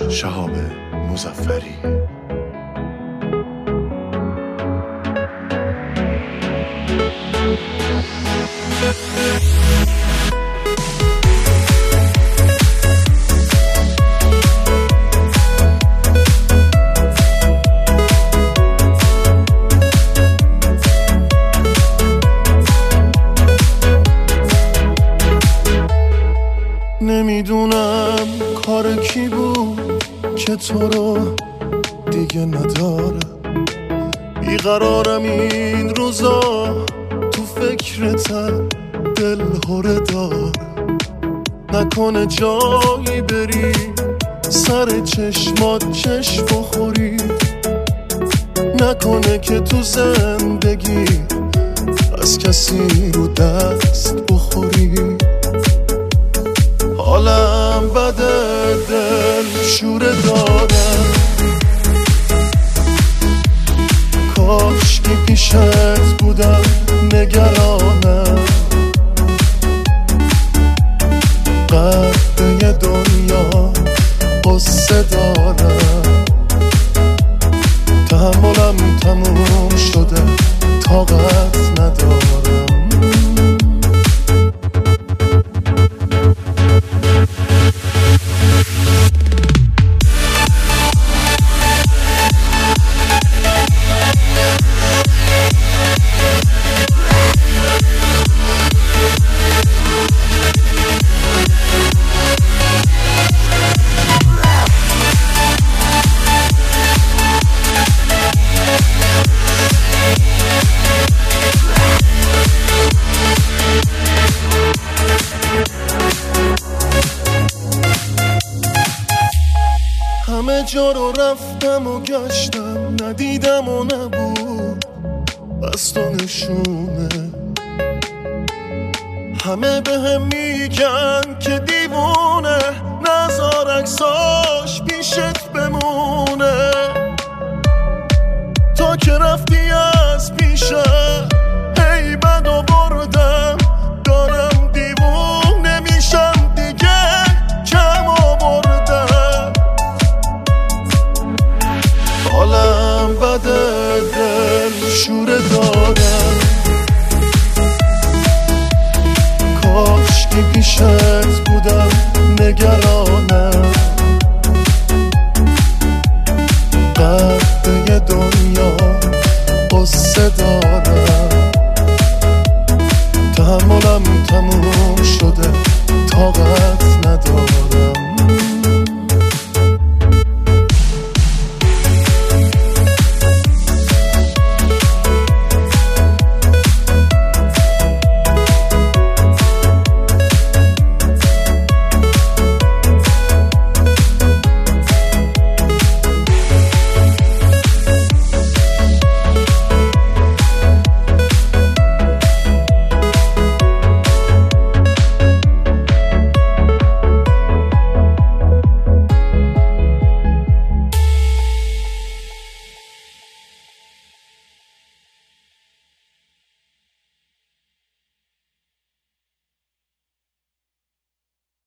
شهاب مظفری. نمیدونم کار کی بود که تو رو دیگه نداره، بیقرارم این روزا، تو فکرتم دل هره دار. نکنه جایی بری سر چشمات چشم بخوری، نکنه که تو زندگی از کسی رو دست بخوری. حالم بده، دل شوره دارم، کاشکی پیشت بودم نگرانم. قدر دنیا قصه دارم، تحملم تموم شده، طاقت ندارم. همه جا رو رفتم و گشتم، ندیدم و نبود بس تو نشونه. همه به هم میگن که دیوونه، نزار عکساش پیشت بمونه. تو که رفتی از پیشم